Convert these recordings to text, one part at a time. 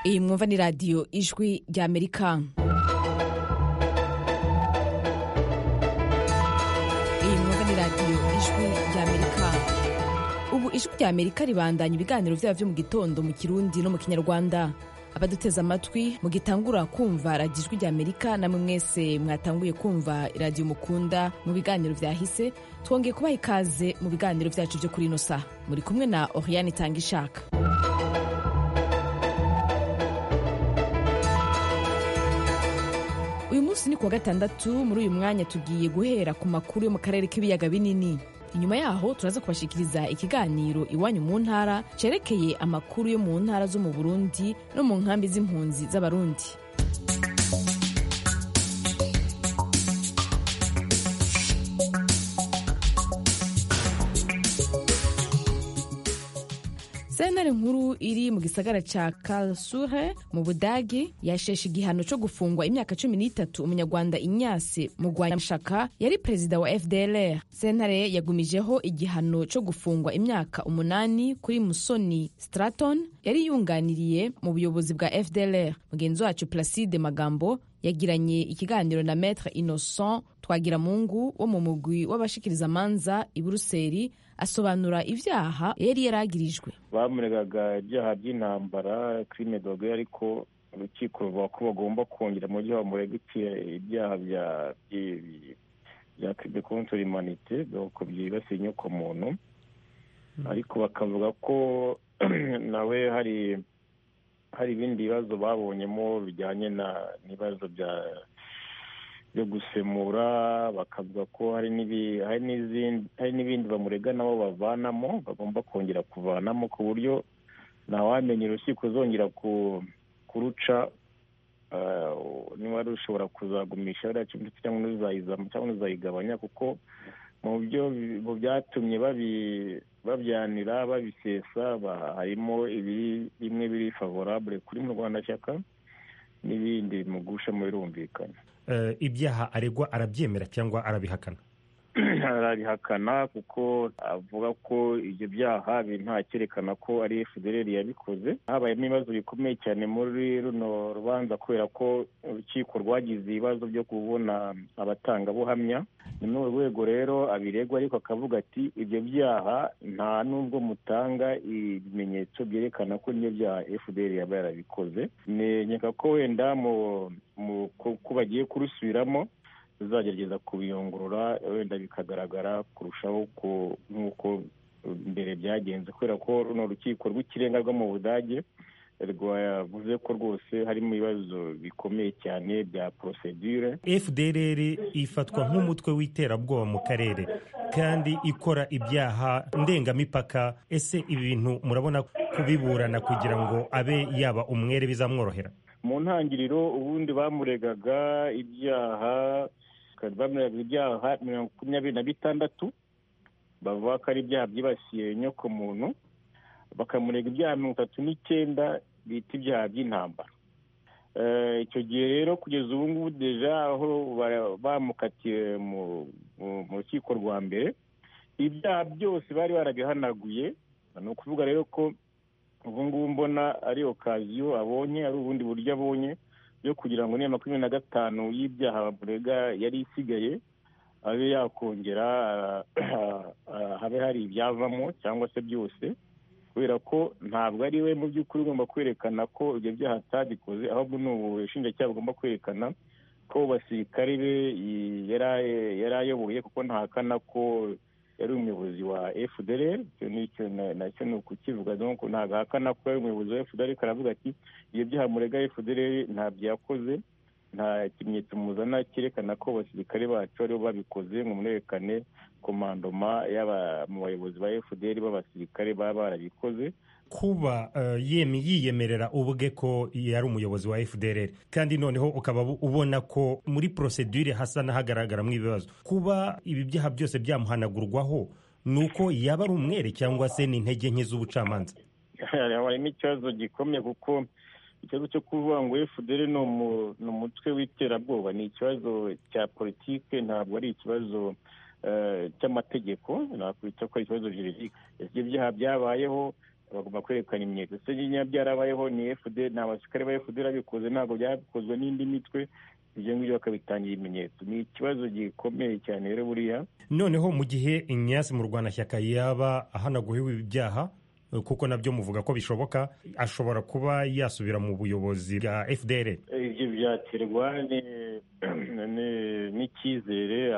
Iyi mwumva ni radiyo ijwi ry'Amerika. Ubu ijwi ry'Amerika ribandanya ibiganiro byabo byo mu gitondo mu Kirundi no mu Kinyarwanda. Abaduteze amatwi mugitangura kumva radiyo ijwi ry'Amerika, namwe mwese mwatanguye kumva radiyo mukunda mu biganiro vyahise, twongeye kubaha ikaze mu biganiro vyacu byo kuri ino saha. Muri kumwe na Oriane Tangishaka. Uyu munsi ni kuwa gatandatu. Muri uyu mwanya tugiye guhera ku makuru yo mu karere k'ibiyaga binini. Inyuma yaho turaza kubashikiriza ikiganiro Iwanyu mu ntara cerekeye amakuru yo mu ntara zo mu Burundi no mu nkambi z'impunzi z'Abarundi. Sentare nkuru iri mu gisagara ca Karlsruhe mu Budagi yasheshe igihano co gufungwa imyaka 13 umunyarwanda Ignace Mugwanashaka yari perezida wa FDLR. Sentare yagumijeho igihano co gufungwa imyaka 8 kuri Musoni Straton yari yunganiriye mu buyobozi bwa FDLR. Mugenzi wacu Placide Magambo yagiranye ikiganiro na Maître Innocent Twagiramungu wo mu mugwi w'abashikiriza manza i Buruseli, asobanura ivyaha yari yaragirijwe. Bamuregaga ibyaha by'intambara crime de guerre, ariko urukiko ruvuga ko bagomba kongera mu gihe bamuregiye ibyaha bya crime contre l'humanité, donc byibasiye inyoko muntu. Ariko bakavuga ko nawe hari ibindi bibazo babonyemo bijyanye n'ibibazo byo gusemura. Bakavuga ko hari n'ibindi bamurega nabo bavanamo, bagomba kongera kuvanamo, ku buryo ntawamenya urukiko zongera kuruca niba rushobora kuzagumisha cyangwa uzayigabanya, kuko mu byatumye babyanira babisesa harimo bimwe biri favorable kuri Murwanashyaka n'ibindi bimugusha mu birumvikana. Ibyaha aregwa arabyemera cyangwa arabihakana? Arabihakana, kuko avuga ko ibyo byaha nta cyerekana ko ari FDLR yabikoze. Habayemo ibibazo bikomeye cyane muri runo rubanza, kubera ko urukiko rwagize ibibazo byo kubona abatangabuhamya. Ni muri rwego rero abiregwa, ariko akavuga ati ibyo byaha nta nubwo mutanga ibimenyetso byerekana ko n'ibyo byaha FDLR yaba yarabikoze. Nkeka ko wenda ko bagiye kurusubiramo tuzagerageza kubiyungurura, wenda bikagaragara kurushaho nk'uko mbere byagenze, kubera ko runo rukiko rw'ikirenga rwo mu Budage rwavuze ko rwose harimo ibibazo bikomeye cyane bya procedure. FDLR ifatwa nk'umutwe w'iterabwoba mu karere kandi ikora ibyaha ndengamipaka. Ese ibi bintu murabona kubiburana kugira ngo abe yaba umwere bizamworohera? Mu ntangiriro ubundi bamuregaga ibyaha 26 bavuga ko ari ibyaha byibasiye inyoko muntu, bakamurega ibyaha 39 bita ibyaha by'intambara. Icyo gihe rero kugeza ubu ngubu deja aho bamukatiye mu rukiko rwa mbere, ibyaha byose bari barabihanaguye. Ni ukuvuga rero ko ubu ngubu mbona ari okaziyo abonye, ari ubundi buryo abonye yo kugira ngo niya 25 y'ibyaha bamurega yari isigaye abe yakongera habe hari ibyavamo cyangwa se byose, kubera ko ntabwo ari we mu by'ukuri ugomba kwerekana ko ibyo byaha atabikoze, ahubwo ni ubushinjacyaha bugomba kwerekana ko basirikare be yari ayoboye, kuko ntahakana ko yari umuyobozi wa FDLR. Nacyo ni ukukivuga, donc ntabwo ahakana ko yari umuyobozi wa FDLR, karavuga ati iyo byaha murega FDLR ntabyo yakoze, nta kimenyetso muzana cyerekana ko abasirikare bacu aribo babikoze, ngo munerekane komandoma mu bayobozi ba FDLR b'abasirikare baba barabikoze. Kuba yiyemerera ubwe ko yari umuyobozi wa FDLR, kandi noneho ukaba ubona ko muri procedure hasa n'ahagaragaramo ibibazo, kuba ibi byaha byose byamuhanagurwaho, nuko yaba ari umwere cyangwa se ni intege nke z'ubucamanza? Harimo ikibazo gikomeye, kuko ikibazo cyo kuvuga ngo FDLR ni umutwe w'iterabwoba ni ikibazo cya politike, ntabwo ari ikibazo cy'amategeko. Nakwita ko ari ikibazo juridique. Ibyo byaha byabayeho bagomba kwerekana ibimenyetso. Se nyine byarabayeho ni FDL, ni abasirikare ba FDL babikoze, ntabwo byakozwe n'indi mitwe, ibyo ngibyo bakabitangira ibimenyetso. Ni ikibazo gikomeye cyane rero buriya. Noneho mu gihe Ignace Murwanashyaka yaba ahanaguhiwe ibyaha, kuko nabyo muvuga ko bishoboka, ashobora kuba yasubira mu buyobozi bwa FDL. Ibyo byaterwa n'icyizere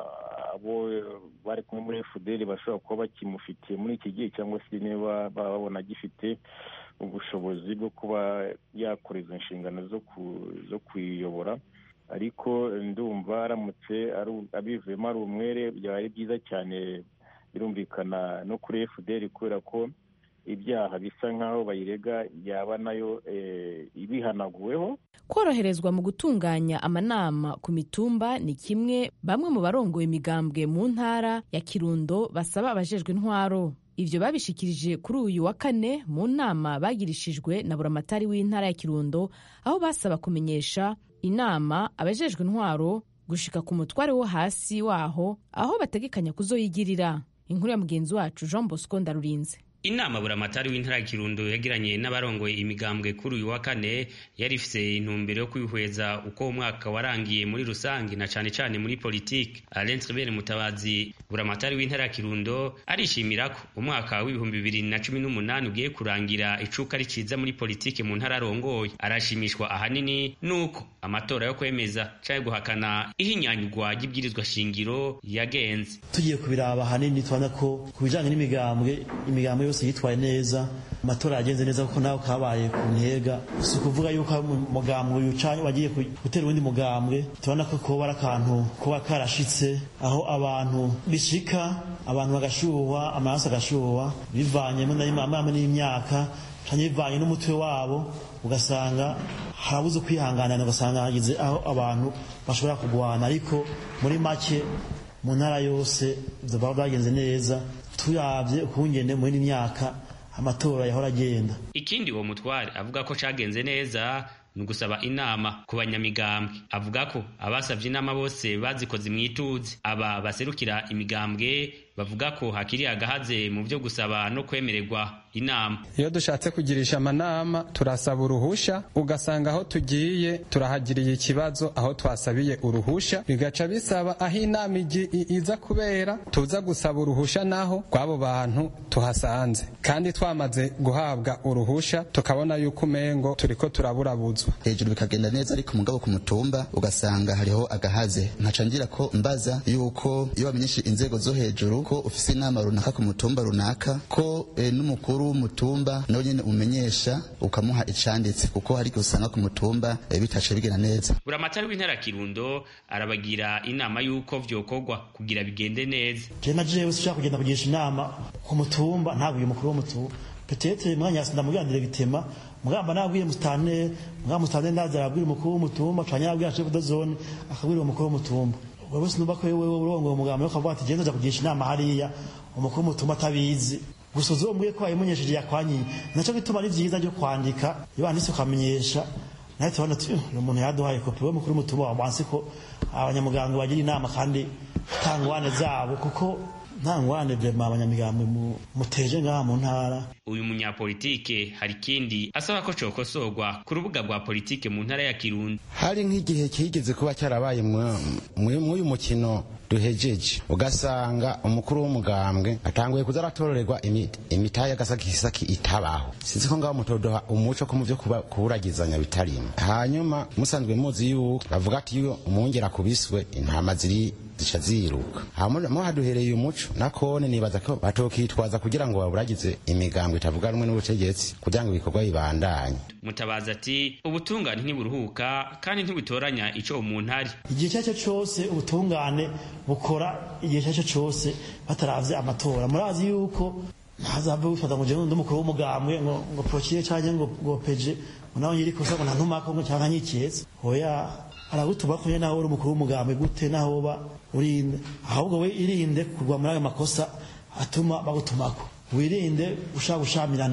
abo bari kumwe muri FDL bashobora kuba bakimufitiye muri iki gihe, cyangwa se niba babona gifite ubushobozi bwo kuba yakora izo nshingano zo kuyiyobora. Ariko ndumva aramutse abivuyemo ari umwere byaba ari byiza cyane, birumvikana no kuri FDL, kubera ko ibyaha bisa nk'aho bayirega yaba nayo ibihanaguweho. Koroherezwa mu gutunganya amanama ku mitumba ni kimwe bamwe mu barongoye imigambwe mu ntara ya Kirundo basaba abajejwe intwaro. Ivyo babishikirije kuri uyu wa kane mu nama bagirishijwe na buramatari w'intara ya Kirundo, aho basaba kumenyesha inama abajejwe intwaro gushika ku mutware wo hasi waho aho bategekanya kuzoyigirira. Inkuru ya mugenzi wacu Jean Bosco Ndarurinze. Inama buramatari w'intara ya Kirundo yagiranye n'abarongoye imigambwe kuri uyu wa kane yari ifise intumbero yo kwihweza uko umwaka warangiye muri rusangi na cane cane muri politiki. Alain Tribert Mutabazi, buramatari w'intara ya Kirundo, arishimira ko umwaka w'ibihumbi 2018 ugiye kurangira icuka riciza muri politiki mu ntara arongoye. Arashimishwa ahanini nuko amatora yo kwemeza canke guhakana ihinyanyurwa ry'ibwirizwa shingiro yagenze. Tugiye kubiraba ahanini tubona ko kubijanye imigambwe yose yitwaye neza, amatora yagenze neza kuko nawe kabaye ku ntega. Si kuvuga yuko umugambwe yucanye wagiye gutera uwundi mugambwe. Tubona ko kuba ari akantu kuba karashitse aho abantu bishika, abantu bagashuhwa, amaraso agashuhwa bivanyemo n'imyaka canke bivanye n'umutwe wabo, ugasanga harabuze kwihanganana, ugasanga hagize aho abantu bashobora kugwana. Ariko muri make mu ntara yose byagenze neza, tuyabye ukungene muri myaka amatora yahora agenda. Ikindi uwo mutware avuga ko cagenze neza ni gusaba inama ku banyamigambwe. Avuga ko abasavye inama bose bazikoze mwituze. Aba baserukira imigambwe bavuga ko hakiri agahaze mu byo gusaba no kwemererwa inama. Iyo dushatse kugirisha amanama turasaba uruhusha, ugasanga aho tugiye turahagiriye ikibazo aho twasabiye uruhusha, bigaca bisaba aho inama iza kubera tuza gusaba uruhusha naho kwabo bantu tuhasanze, kandi twamaze guhabwa uruhusha tukabona yuko umengo turiko turaburabuzwa. Hejuru bikagenda neza, ariko mugabo ku mutumba ugasanga hariho agahaze. Nkacangira ko mbaza yuko iyo bamenyesha inzego zo hejuru ko ufise inama runaka ku mutumba runaka, ko n'umukuru w'umutumba nawe nyene umenyesha ukamuha icanditse, kuko hari gusanga ku mutumba bitace bigena neza. Buramatari w'intara ya Kirundo arabagira inama yuko vyokorwa kugira bigende neza. Jewe ushaka kugenda kugisha inama ku mutumba, ntabwo uyu mukuru w'umutumba petete mwanya sindamugandire gitema mugamba nabwiye mustane ndaza arabwira umukuru w'umutumba canya arabwira chef de zone akabwira umukuru w'umutumba. Wewe sinumva ko wewe urongo umugamba yo kavuga ati genda za kugisha inama hariya umukuru w'umutumba atabizi, gusa uzombwiye ko ayimunyesheje yakwanyi. Naco bituma ari vyiza byo kwandika, iyo anditse ukamenyesha nayo tubona uyu muntu yaduhaye kopi. We mukuru w'umutumba wamwanse ko abanyamuganga bagira inama kandi tangwane zabo, kuko nta ngwane vrema abanyamigambwe muteje ngaha mu ntara. Uyu munyapolitike hari kindi asaba ko cokosorwa ku rubuga rwa politike mu ntara ya Kirundo. Hari nk'igihe kigeze kuba cyarabaye mw'uyu mukino duhejeje, ugasanga umukuru w'umugambwe atanguye kuza aratororerwa imitahe y'agasakisaki itabaho. Sinzi ko ngaho mutodoha umuco ko mu byo kuburagizanya bitarimo. Hanyuma musanzwe muzi yuko bavuga ati iyo umwungera kubiswe intama zica ziruka. Hanyuma haduhereye umuco nakone nibaza ko batokitwaza kugira ngo baburagize imigambwe itavuga rumwe n'ubutegetsi kugira ngo ibikorwa bibandanye. Mutabaza ati ubutungane ntiburuhuka kandi ntibutoranya ico umuntu ari. Igihe cyacu cyose ubutungane bukora, igihe cyacu cyose bataravye amatora. Murazi yuko ntazava bifata ngo je ndumukuru w'umugambwe ngo prokiye cyane ngo peje naho nyiri kosa ngo ntantumako ngo cyangwa nyiketse. Hoya aragutuma ko naho uri umukuru w'umugambwe gute naho ba urinde, ahubwo we irinde kugwa muri ayo makosa atuma bagutumako. Wirinde ushaka gushamirana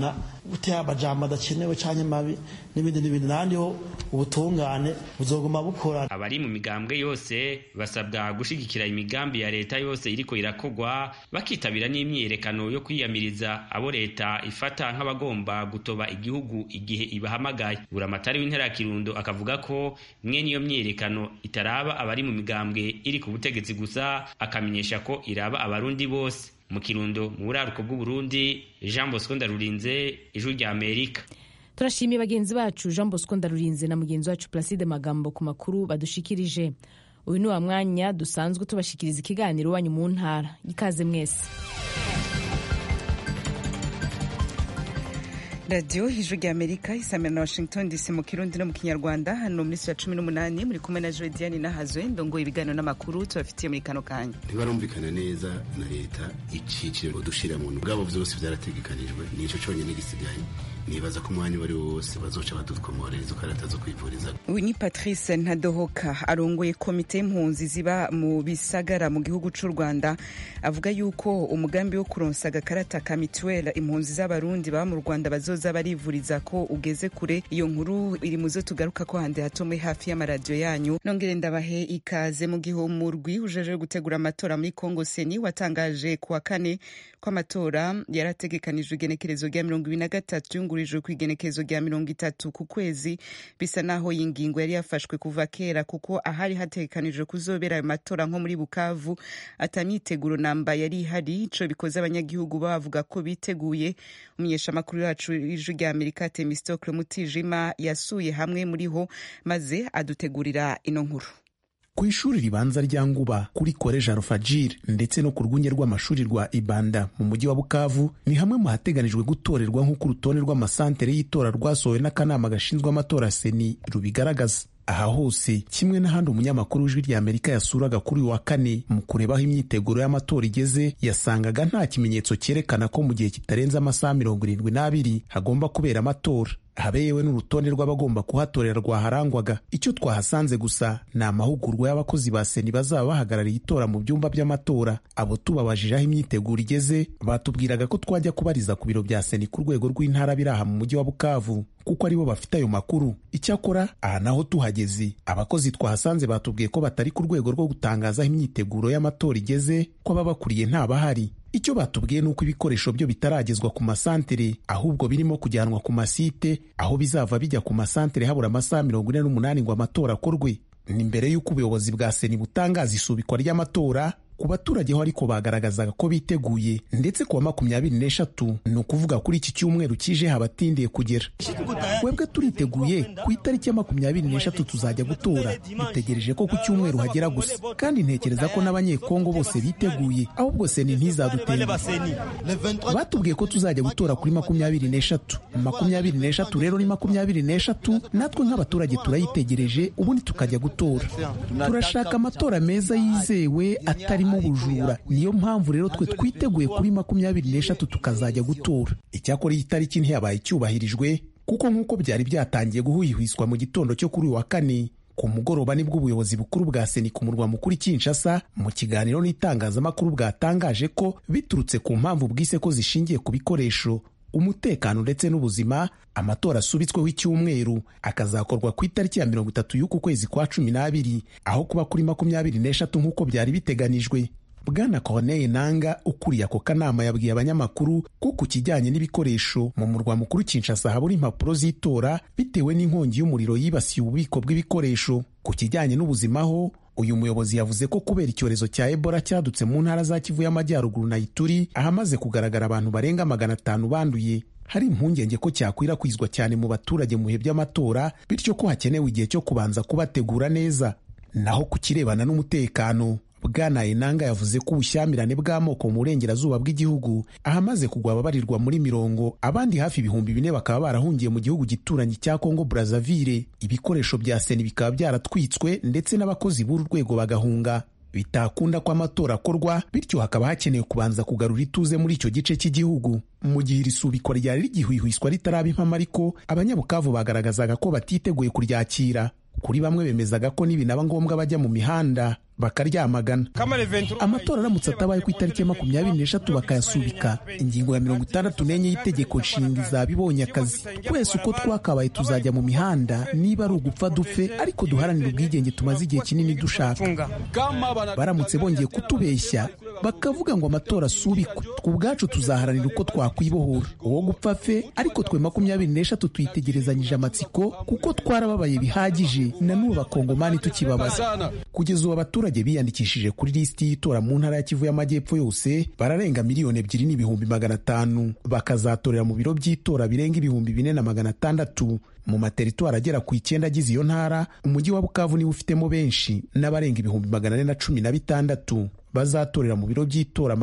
gutera amajambo adakenewe canke mabi n'ibindi n'ahandi ho ubutungane buzoguma bukora. Abari mu migambwe yose basabwa gushigikira imigambi ya leta yose iriko irakogwa, bakitabira n'imyiyerekano yo kwiyamiriza abo leta ifata nk'abagomba gutoba igihugu igihe ibahamagaye. Buramatari w'intara ya Kirundo akavuga ko mwene iyo myiyerekano itaraba abari mu migambwe iri ku butegetsi gusa, akamenyesha ko iraba abarundi bose. Mu Kirundo mu buraruko bw'u Burundi, Jean Bosco Ndarurinze, Ijwi rya Amerika. Turashimiye bagenzi bacu Jean Bosco Ndarurinze na mugenzi wacu Placide Magambo ku makuru badushikirije. Uyu ni wa mwanya dusanzwe tubashikiriza ikiganiro wanyu mu ntara. Ikaze mwese. Radio Ijwi rya Amerika isamira na Washington DC mu Kirundi no mu Kinyarwanda. Hano muri 18 muri kumwe na Jodiane Nahazwe ndongo ibiganiro n'amakuru tubafitiye muri kano kanya. Ntibarumvikana neza na leta iciciro dushira mu bwabo byose byarategekanijwe nico cyonyine gisigaye. Nibaza ko umwanya wari wose bazoca badutkomoreza ukarata zo kwivuriza. Winnie Patrice Ntadohoka arongoye komite y'impunzi ziba mu bisagara mu gihugu c'u Rwanda avuga yuko umugambi wo kuronsa agakarata ka mituelle impunzi z'abarundi baba mu Rwanda bazoza barivuriza ko ugeze kure. Iyo nkuru iri muzo tugaruka ko hande hatomwe hafi y'amaradio yanyu. Nongere ndabahe ikaze. Mu gihe umurwi ujeje gutegura amatora muri Kongo Seni watangaje kuwa kane ko amatora yarategekanijwe igenekerezo rya 2023 yungurijwe ku igenekerezo rya 30 ku kwezi, bisa naho y'ingingo yari yafashwe kuva kera kuko ahari hategekanijwe kuzobera ayo matora nko muri Bukavu atamiteguro namba yari ihari. Ico bikoze abanyagihugu bavuga ko biteguye. Umunyesha makuru yacu Ijwi rya Amerika Temistocle Mutijima yasuye hamwe muri ho maze adutegurira ino nkuru. Ku ishuri ribanza rya Nguba, kuri College Alfajir ndetse no ku rwunge rw'amashuri rwa Ibanda mu mujyi wa Bukavu ni hamwe mu hateganijwe gutorerwa nk'uko urutonde rw'amasantere y'itora rwasohowe n'akanama gashinzwe amatora Seni rubigaragaza. Aha hose kimwe n'ahandi umunyamakuru w'Ijwi rya Amerika yasuraga kuri wa kane mu kurebaho imyiteguro y'amatora igeze, yasangaga nta kimenyetso cyerekana ko mu gihe kitarenze amasaha 72 hagomba kubera amatora. Habeyewe n'urutonde rw'abagomba kuhatorera rwaharangwaga. Icyo twahasanze gusa ni amahugurwa y'abakozi ba Seni bazaba bahagarariye itora mu byumba by'amatora. Abo tubabajije aho imyiteguro igeze batubwiraga ko twajya kubariza ku biro bya Seni ku rwego rw'intara biraha mu mujyi wa Bukavu kuko aribo bafite ayo makuru. Icyakora aha naho tuhageze abakozi twahasanze batubwiye ko batari ku rwego rwo gutangaza aho imyiteguro y'amatora igeze, ko ababakuriye ntabahari. Icyo batubwiye nuko ibikoresho byo bitaragezwa ku masantere ahubwo birimo kujyanwa ku masite aho bizava bijya ku masantere habura amasaha 48 ngo amatora akorwe. Ni mbere y'uko ubuyobozi bwa Seni butangaza isubikwa ry'amatora. Ku baturage ho ariko bagaragazaga ko biteguye, ndetse kuwa 24 ni ukuvuga kuri iki cyumweru kije habatindiye kugera. Webwe turiteguye ku itariki ya 24 tuzajya gutora, dutegereje ko ku cyumweru hagera gusa, kandi ntekereza ko n'abanyekongo bose biteguye, ahubwo Seni ntizadutenga. Batubwiye ko tuzajya gutora kuri 24 rero ni 24 natwe nk'abaturage turayitegereje, ubundi tukajya gutora. Turashaka amatora meza yizewe atari mu bujura, niyo mpamvu rero twe twiteguye kuri 24 tukazajya gutora. Icyakora iyi tariki ntiyabaye cyubahirijwe kuko nk'uko byari byatangiye guhwihwiswa mu gitondo cyo kuri wa kane, ku mugoroba nibwo ubuyobozi bukuru bwa Seni ku murwa mukuru Kinshasa mu kiganiro n'itangazamakuru bwatangaje ko biturutse ku mpamvu bwise ko zishingiye ku bikoresho, umutekano ndetse n'ubuzima, amatora asubitsweho icyumweru akazakorwa ku itariki ya 30 y'uku kwezi kwa 12 aho kuba kuri 24 nk'uko byari biteganijwe. Bwana Corneille Nanga ukuriye ako kanama yabwiye abanyamakuru ko ku kijyanye n'ibikoresho mu murwa mukuru Kinshasa habura impapuro z'itora bitewe n'inkongi y'umuriro yibasiye ububiko bw'ibikoresho. Ku kijyanye n'ubuzima ho, uyu muyobozi yavuze ko kubera icyorezo cya Ebola cyadutse mu ntara za Kivu y'Amajyaruguru na Ituri ahamaze kugaragara abantu barenga 500 banduye, hari impungenge ko cyakwirakwizwa cyane mu baturage mu bihe by'amatora, bityo ko hakenewe igihe cyo kubanza kubategura neza. Naho ku kirebana n'umutekano, Bwana Enanga yavuze ko ubushyamirane bw'amoko mu burengerazuba bw'igihugu ahamaze kugwa ababarirwa muri 40, abandi hafi 4,000 bakaba barahungiye mu gihugu gituranyi cya Congo Brazzaville. Ibikoresho bya Seni bikaba byaratwitswe ndetse n'abakozi b'uru rwego bagahunga. Bitakunda ko amatora akorwa, bityo hakaba hakenewe kubanza kugarura ituze muri icyo gice cy'igihugu. Mu gihe irisubikwa ryari rigihwihwiswa ritaraba impamo, ariko abanyabukavu bagaragazaga ko batiteguye kuryakira kuri bamwe bemezaga ko nibinaba ngombwa bajya mu mihanda bakaryamagana. Amatora aramutse atabaye ku itariki 26 bakayasubika, ingingo ya 64 y'itegeko nshinga izaba ibonye akazi. Twese uko twakabaye tuzajya mu mihanda, niba ari ugupfa dupfe, ariko duharanira ubwigenge tumaze igihe kinini dushaka. Baramutse bongeye kutubeshya bakavuga ngo amatora asubikwe, ubwacu tuzaharanira uko twakwibohora. Uwo gupfa fe, ariko twe 26 tuyitegerezanyije amatsiko, kuko twarababaye bihagije, na n'ubu bakongomani tukibabaza. Kugeza ubu abaturage biyandikishije kuri lisiti y'itora mu ntara ya Kivu y'Amajyepfo yose bararenga 2,250,000 bakazatorera mu biro by'itora birenga 4,600 mu materitwari agera ku 9 agize iyo ntara. Umujyi wa Bukavu niwo ufitemo benshi n'abarenga 416 bazatorera mu biro by'itora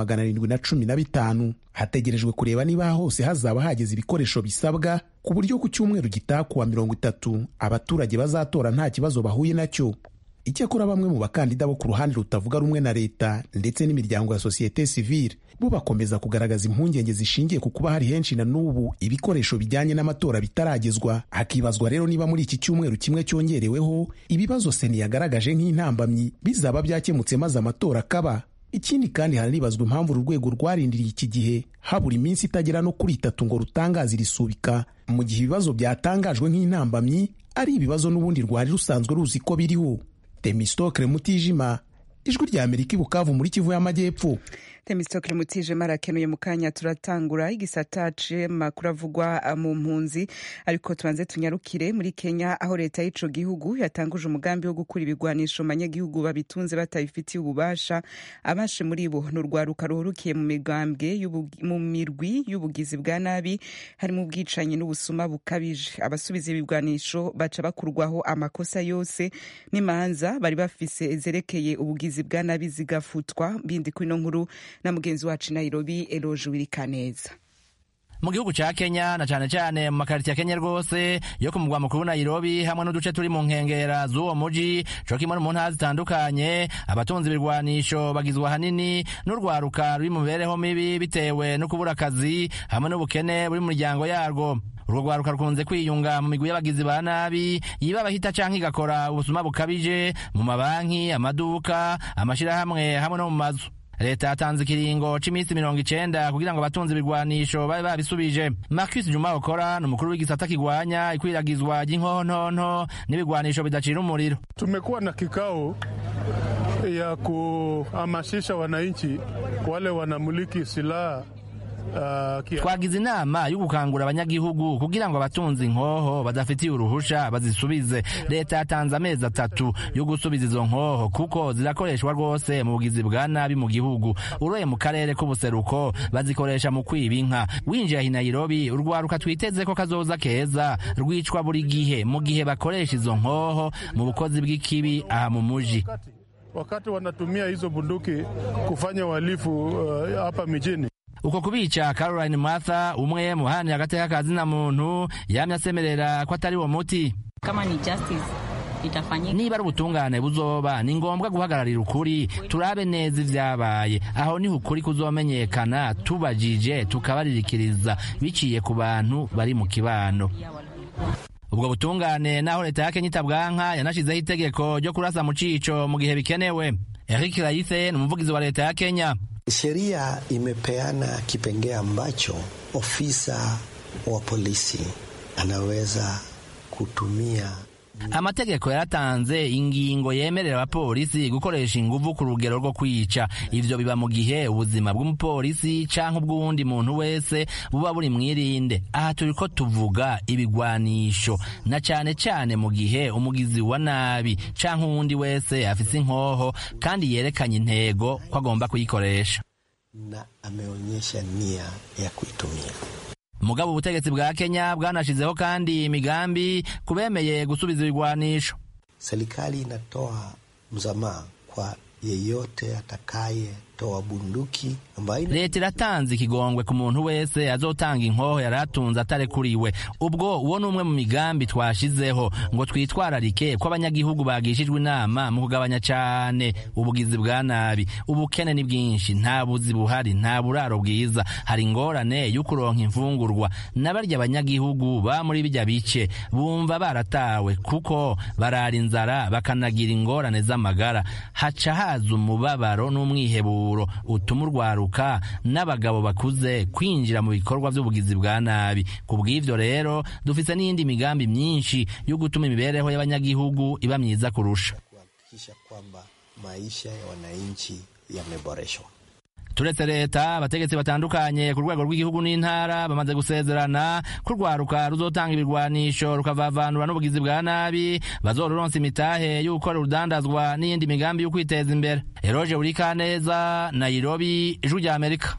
715. Hategerejwe kureba niba hose hazaba hageze ibikoresho bisabwa, ku buryo ku cyumweru gitaha kuwa 30 abaturage bazatora nta kibazo bahuye nacyo. Icyakora bamwe mu bakandida bo ku ruhande rutavuga rumwe na leta ndetse n'imiryango ya societe civile bo bakomeza kugaragaza impungenge zishingiye ku kuba hari henshi na n'ubu ibikoresho bijyanye n'amatora bitaragezwa. Hakibazwa rero niba muri iki cyumweru kimwe cyongereweho ibibazo seni yagaragaje nk'intambamyi bizaba byakemutse maze amatora akaba. Ikindi kandi haranibazwa impamvu urwego rwarindiriye iki gihe habura iminsi itagera no kuri 3 ngo rutangaze irisubika, mu gihe ibibazo byatangajwe nk'intambamyi ari ibibazo n'ubundi rwari rusanzwe ruzi ko biriho. Temistokle Mutijima, Ijwi rya Amerika, Bukavu muri Kivu y'Amajyepfo. Temistokle Mutijima arakenuye mu kanya. Turatangura igisata c'amakuru avugwa mu mpunzi, ariko tubanze tunyarukire muri Kenya, aho leta y'ico gihugu yatanguje umugambi wo gukura ibigwanisho manyagihugu babitunze batayifitiye ububasha. Abashe muri bo n'urwaruka ruhurukiye mu migambwe mu mirwi y'ubugizi bwa nabi, harimo ubwicanyi n'ubusuma bukabije. Abasubiza ibigwanisho baca bakurwaho amakosa yose n'imanza bari bafise zerekeye ubugizi bwa nabi zigafutwa. Bindi kuri no nkuru na mugenzi wacu Nairobi, Eloge Wirikaneza. Mu gihugu ca Kenya na cane cane mu makariti ya Kenya rwose yo ku mugwa mukuru Nairobi hamwe n'uduce turi mu nkengera z'uwo muji co kimwe mu ntara zitandukanye, abatunzi ibirwanisho bagizwe hanini n'urwaruka ruri mu mibereho mibi bitewe no kubura akazi hamwe n'ubukene buri mu miryango yarwo. Urwo rwaruka rukunze kwiyunga mu migwi y'abagizi ba nabi yiba bahita canke igakora ubusuma bukabije mu mabanki, amaduka, amashirahamwe hamwe no mu mazu. Leta yatanze ikiringo c'imisi 90 kugira ngo abatunzi ibirwanisho babe babisubije. Marcus Juma Okora n'umukuru w'igisata kigwanya ikwiragizwa ry'inkontonto n'ibigwanisho bidacira umuriro. Tumekuwa na kikao ya kuhamasisha wananchi wale wanamiliki silaha. Twagize inama yo gukangura abanyagihugu kugira ngo abatunzi inkoho badafitiye uruhusha bazisubize. Leta yatanze amezi 3 yo gusubiza izo nkoho kuko zirakoreshwa rwose mu bugizi bwa nabi mu gihugu. Uroye mu karere k'ubuseruko bazikoresha mu kwiba inka. Winjiye Nairobi, urwaruka twiteze ko kazoza keza rwicwa buri gihe mu gihe bakoresha izo nkoho mu bukozi bw'ikibi aha mu muji. Wakati wanatumia hizo bunduki kufanya uhalifu hapa mijini. Uko kubica Caroline Martha, umwe mu baharanira agateka kazina muntu, yamye asemerera ko atari wo muti. Kama ni justice itafanyika, niba ari ubutungane buzoba, ni ngombwa guhagararira ukuri turabe neza ivyabaye. Aho niho ukuri kuzomenyekana, tubajije tukabaririkiriza biciye ku bantu bari mu kibano. Ubwo butungane naho leta ya Kenya itabwanka yanashizeho itegeko ryo kurasa mu cico mu gihe bikenewe. Eric Raithe n'umuvugizi wa leta ya Kenya. Sheria imepeana kipengele ambacho ofisa wa polisi anaweza kutumia. Amategeko yaratanze ingingo yemerera abapolisi gukoresha inguvu ku rugero rwo kwica. Ivyo biba mu gihe ubuzima bw'umupolisi canke ubw'uwundi muntu wese buba buri mwirinde. Aha turiko tuvuga ibigwanisho, na cane cane mu gihe umugizi wa nabi canke uwundi wese afise inkoho kandi yerekanye intego ko agomba kuyikoresha na ameonyesha nia ya kuitumia. Mugabo ubutegetsi bwa Kenya bwanashizeho kandi imigambi kubemeye gusubiza ibigwanisho. Serikali inatoa msamaha kwa yeyote atakaye kutoa bunduki ambayo leta iratanze ikigongwe ku muntu wese azotanga inkoho yaratunze atarekuriwe. Ubwo uwo numwe mu migambi twashizeho ngo twitwararike ko abanyagihugu bagishijwe inama mu kugabanya cyane ubugizi bwa nabi. Ubukene ni bwinshi, nta buzi buhari, nta buraro bwiza, hari ingorane y'ukuronka imfungurwa. N'abarya abanyagihugu ba muri bijya bice bumva baratawe kuko barara inzara bakanagira ingorane z'amagara. Haca haza umubabaro n'umwiheburo utuma urwaruka n'abagabo bakuze kwinjira mu bikorwa by'ubugizi bwa nabi. Kubw'ivyo rero dufite n'indi migambi myinshi yo gutuma imibereho y'abanyagihugu iba myiza kurusha. Kuhakikisha kwamba maisha ya wananchi yameboreshwa. Turetse leta, abategetsi batandukanye ku rwego rw'igihugu n'intara bamaze gusezerana ko urwaruka ruzotanga ibirwanisho rukavavanura n'ubugizi bwa nabi, bazoronsa imitahe yo gukora urudandazwa n'iyindi migambi yo kwiteza imbere. Eroje Urikaneza, Nairobi, Ijwi rya Amerika.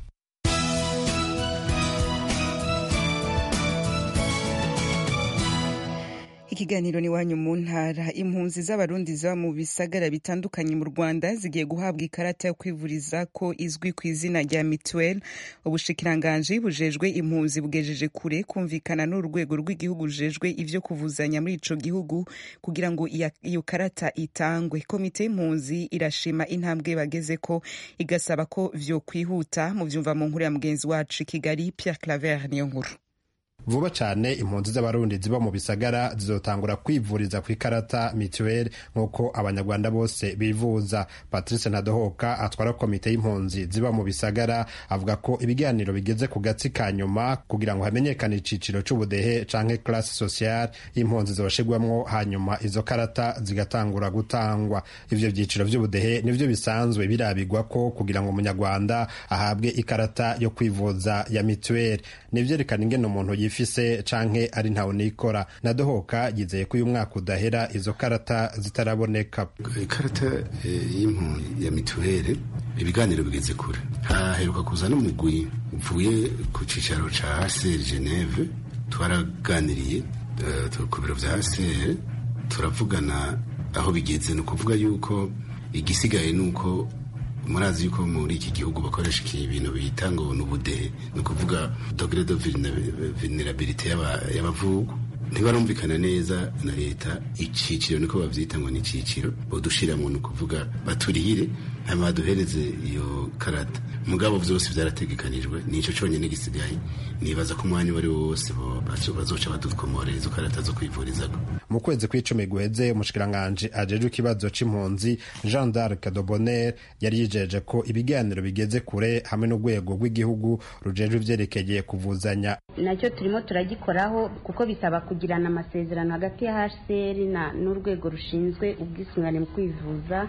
Ikiganiro ni wanyu mu ntara. Impunzi z'abarundi ziba mu bisagara bitandukanye mu Rwanda zigiye guhabwa ikarata yo kwivuriza ko izwi ku izina rya mituweli. Ubushikiranganji bujejwe impunzi bugejeje kure kumvikana n'urwego rw'igihugu rujejwe ivyo kuvuzanya muri ico gihugu kugira ngo iyo karata itangwe. Komite y'impunzi irashima intambwe bageze ko igasaba ko vyo kwihuta. Mu vyumva mu nkuru ya mugenzi wacu Kigali Pierre Claver niyo nkuru. Vuba cyane impunzi z'abarundi ziba mu bisagara zizotangura kwivuriza ku ikarata mituweli nk'uko abanyarwanda bose bivuza. Patrice Ntadohoka atwara komite y'impunzi ziba mu bisagara avuga ko ibiganiro bigeze ku gatsi ka nyuma kugira ngo hamenyekane iciciro c'ubudehe canke classe sociale y'impunzi zoshigwamwo, hanyuma izo karata zigatangura gutangwa. Ivyo vyiciro vy'ubudehe nivyo bisanzwe birabigwa ko kugira ngo umunyarwanda ahabwe ikarata yo kwivuza ya mituweli. Nivyerekana ingene umuntu yifise canke ari ntawe nikora. Nadohoka yizeye ko uyu mwaka udahera izo karata zitaraboneka. Ikarata y'impunzi ya mituweli ibiganiro bigeze kure. Haheruka kuza n'umugwi uvuye ku cicaro ca HCR Geneve, twaraganiriye ku biro vya HCR turavugana aho bigeze. Ni ukuvuga yuko igisigaye nuko murazi yuko muri iki gihugu bakoresha ibintu bita ngo n'ubudehe, ni ukuvuga degré de vulnerabilité y'abavugu. Ntibarumvikana neza na leta iciciro niko bavyita ngo ni iciciro bodushiramo, ni ukuvuga baturihire hama baduhereze iyo karata. Mugabo vyose vyarategekanijwe, nico conyene gisigaye. Nibaza ko umwanya wari wose bazoca badukomorera izo karata zo kwivurizako. Mu kwezi kw'icumi guheze umushikiranganji ajejwe ikibazo c'impunzi Jean d'Arc de Bonheur yari yijeje ko ibiganiro bigeze kure hamwe n'urwego rw'igihugu rujejwe ivyerekeye kuvuzanya. Nacyo turimo turagikoraho kuko bisaba kugirana amasezerano hagati ya HCR n'urwego rushinzwe ubwisungane mu kwivuza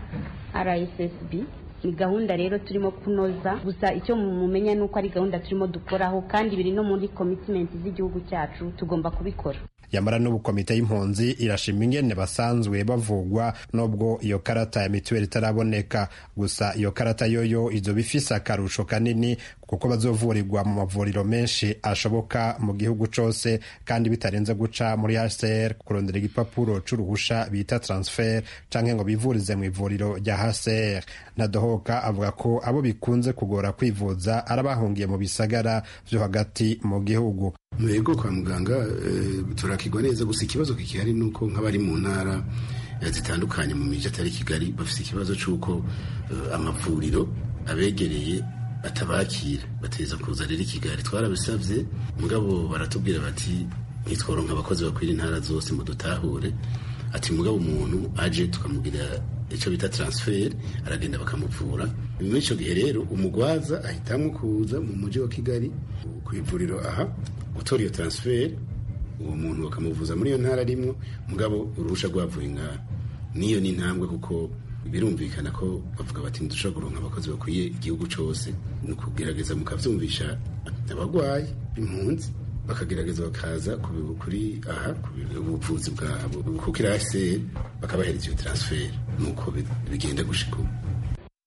RSSB. Ni gahunda rero turimo kunoza, gusa icyo mumenya nuko ari gahunda turimo dukoraho kandi biri no muri commitment z'igihugu cyacu tugomba kubikora. Yamara n'ubu komite y'impunzi irashima ingene basanzwe bavugwa nubwo iyo karata ya mituweli itaraboneka. Gusa iyo karata yoyo izo bifise akarusho kanini kuko bazovurirwa mu mavuriro menshi ashoboka mu gihugu cose kandi bitarenze guca muri HCR kurondera igipapuro c'uruhusha bita transfer canke ngo bivurize mu ivuriro rya HCR. Nadohoka avuga ko abo bikunze kugora kwivuza arabahungiye mu bisagara vyo hagati mu gihugu. Mwego kwa muganga turakigwa neza, gusa ikibazo kikihari nuko nk'abari mu ntara zitandukanye mu miji atari Kigali bafite ikibazo c'uko amavuriro abegereye batabakira, bateza kuza rero Kigali. Twarabisavye mugabo baratubwira bati nitworonka abakozi bakwira intara zose mu dutahure, ati mugabo umuntu aje tukamugira ico bita transfer aragenda bakamuvura. Muri ico gihe rero umugwaza ahitamwe kuza mu muji wa Kigali kwivuriro aha gutora iyo transfer, uwo muntu bakamuvuza muri iyo ntara arimwo, mugabo urusha rwavuye ngaha. Niyo ni intambwe kuko birumvikana ko bavuga bati ndushobora kuronka abakozi bakwiye igihugu cose. Ni ukugerageza mukavyumvisha abagwayi impunzi bakagerageza bakaza kuri aha ubuvuzi bwabo kuko irase bakabahereza iyo transfer, nuko bigenda gushika.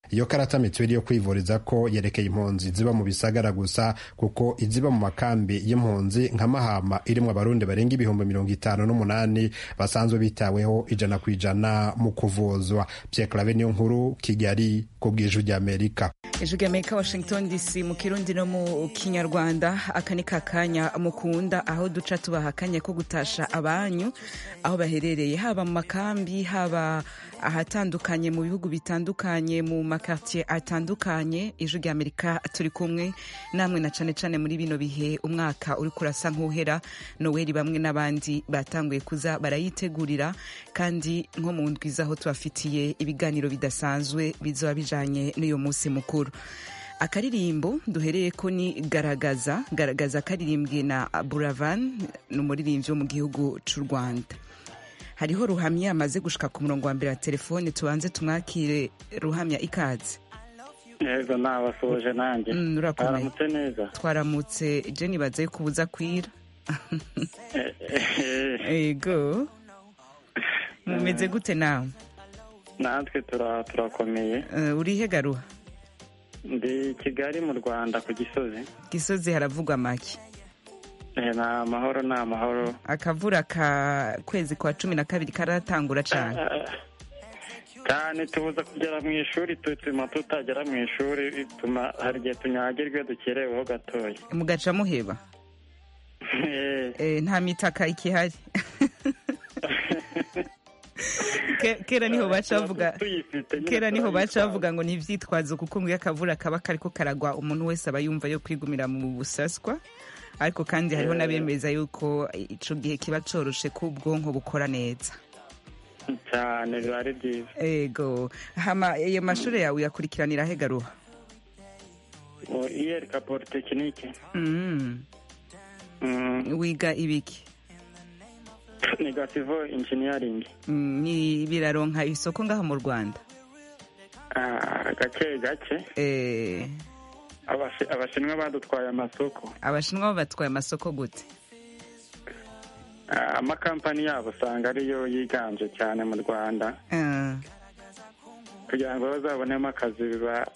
iyo karata mituweli yo kwivuriza ko yerekeye impunzi ziba mu bisagara gusa kuko iziba mu makambi y'impunzi nka Mahama irimwo abarundi barenga 58,000 basanzwe bitaweho 100% mu kuvuzwa. Pierre Claver niyo nkuru, Kigali ku bw'Ijwi ry'Amerika. Ijwi ry'Amerika, Washington DC, mu Kirundi no mu Kinyarwanda. Aka ni kakanya mukunda aho duca tubahakanye ko gutasha abanyu aho baherereye, haba mu makambi, haba ahatandukanye mu bihugu bitandukanye, mu makartier atandukanye. Ijwi ry'Amerika turi kumwe namwe na cane cane muri bino bihe umwaka uri kurasa nk'uhera. Noel bamwe n'abandi batanguye kuza barayitegurira, kandi nko mu ndwiza aho tubafitiye ibiganiro bidasanzwe bizoba bijanye n'uyo munsi mukuru. Akaririmbo duhereye ko ni garagaza karirimbwe na Buravan, n'umuririmbyi wo mu gihugu c'u Rwanda. Hariho Ruhamya amaze gushika ku murongo wa mbere wa telefone, tubanze tumwakire. Ruhamya, ikaze. Yego, nabasoje nanjye. Twaramutse neza. Twaramutse. Je nibaza yuko ubuza kwira. Yego. Mumeze gute nawe? Natwe turakomeye. Urihe Garuha? Ndi Kigali mu Rwanda ku Gisozi. Gisozi haravugwa make? Ni amahoro. Akavura ka kwezi kwa 12 karatangura cyane. Cyane tubuza kugera mu ishuri, tutuma tutagera mu ishuri, bituma hari igihe tunyagirwe dukereweho gatoya. Mugaca muheba? Nta mitaka ikihari. Kera niho baca bavuga ngo ni ivyitwazo, kuko ngo akavura kaba kariko karagwa umuntu wese aba yumva yo kwigumira mu busaswa, ariko kandi hariho n'abemeza yuko ico gihe kiba coroshe ko ubwonko bukora neza cyane. Biba byiza. Ego. Hama iyo mashure yawe yakurikiranira he Garuha? IRK Polytechnique. Wiga ibiki? Niga civil engineering. Ni biraronka isoko ngaho mu Rwanda? Gake. Abashinwa badutwaye amasoko. Abashinwa batwaye amasoko gute? Amakampani yabo usanga ariyo yiganje cyane mu Rwanda, kugira ngo bazabonemo akazi biba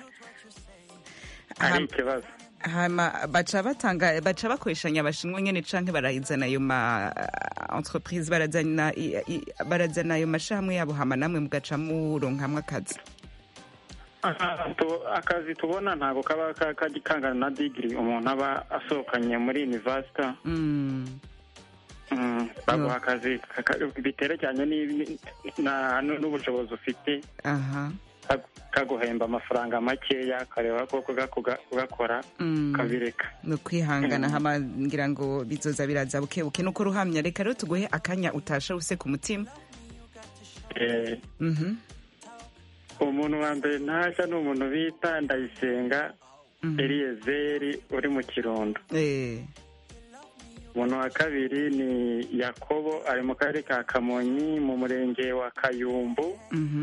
ari ikibazo. Baca bakoreshanya abashinwa nyene canke barayizana ayo ma entreprise, barazana ayo mashamwe yabo, hama namwe mugaca muronkamwe akazi? Akazi tubona ntabwo kaba kangana na degree umuntu aba asohokanye muri university. Baguha akazi biterekeranye n'ubushobozi ufite, kaguhemba amafaranga makeya, kareba ko kugakora kabireka. No kwihangana, hama ngira ngo bizoza biraza bukebuke. Nuko Ruhamya, reka rero tuguhe akanya utasha use ku mutima. Umuntu wa mbere ntasha ni umuntu bita Ndayisenga Eliyezeri uri mu Kirundo. Umuntu wa kabiri ni Yakobo ari mu karere ka Kamonyi mu murenge wa Kayumbu.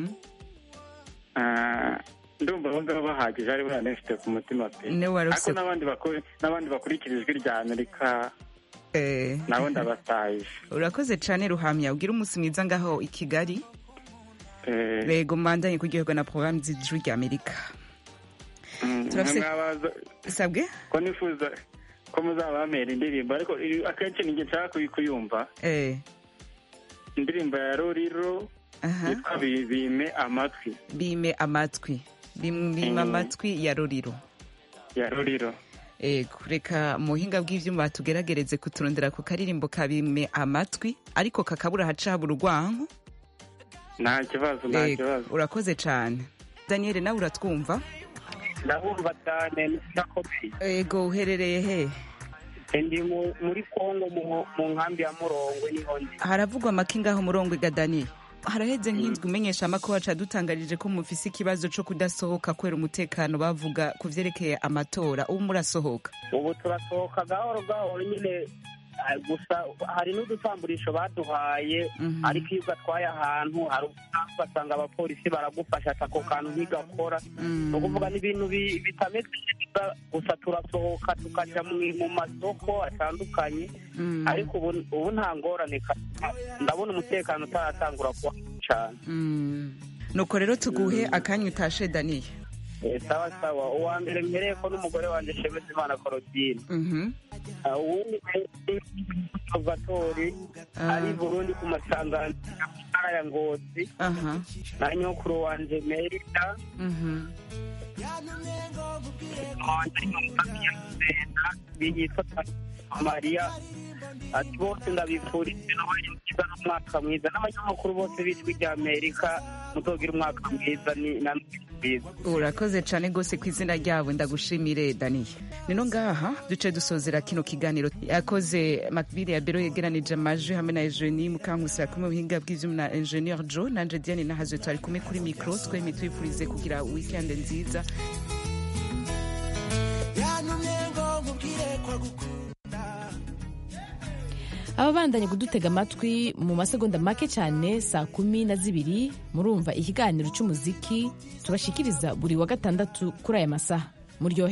Ndumva abagabo bahagije ari banefite ku mutima pe. Ariko n'abandi bakurikira Ijwi ry'Amerika nabo ndabataye. Urakoze cyane Ruhamya, ugira umunsi mwiza ngaho i Kigali. Rego mandanye kuryoherwa na programme z'Ijwi ry'Amerika. Sabwe ko nifuza ko muzabamera indirimbo, ariko akenshi ninjye nshaka kuyumva. Indirimbo ya Roriro yitwa Bime Amatwi. Bime amatwi ya Roriro. Reka muhinga bw'ivyuma tugeragereze kuturondera ku karirimbo ka Bime Amatwi, ariko kakabura hacabura urwanko. Nta kibazo. Urakoze cyane. Daniel, nawe uratwumva? Ndabumva cyane ndakomeye. Ego, uherereye he? Ndi muri Kongo mu nkambi ya Murongwe niho ndi. Haravugwa make ngaho Murongwe ga Daniel. Haraheze nk'indwi umenyesha amakuru wacu adutangarije ko mufise ikibazo cyo kudasohoka kwera umutekano, bavuga ku vyerekeye amatora. Ubu murasohoka? Ubu turasohoka gahoro nyine, gusa hari n'udutamburisho baduhaye, ariko iyo ugatwaye ahantu hari ugasanga abapolisi baragufasha ako kantu ntigakora. Ni ukuvuga n'ibintu bitameze neza, gusa turasohoka tukaja mu masoko atandukanye, ariko ubu nta ngorane, ndabona umutekano utaratangura kuba cyane. nuko rero tuguhe akanya utashe Daniye. Sawa sawa, uwa mbere mpereye ko n'umugore wanje Shemeza Imana Claudine. Uwundi Salvatore ari Burundi ku masangano ya Ngozi. Na nyokuru wanje Merita. Biyitwa Maria. Ati bose ndabifurije n'abayigiza n'umwaka mwiza n'abanyamakuru bose b'ijwi rya Amerika muzogira umwaka mwiza na urakoze cyane rwose ku izina ryabo ndagushimire Daniye. Nino ngaha duce dusozera kino kiganiro yakoze Macbile ya Bero yegeranije amajwi hamwe na Eugenie Mukankusi yakumwe ubuhinga bw'ivyuma na Engineer Joe nanje Diane Nahazwe twari kumwe kuri micro twemye twifurize kugira weekend nziza. ababandanye kudutega amatwi mu masegonda make cyane saa 12 murumva ikiganiro cy'umuziki tubashikiriza buri wa gatandatu kuri aya masaha.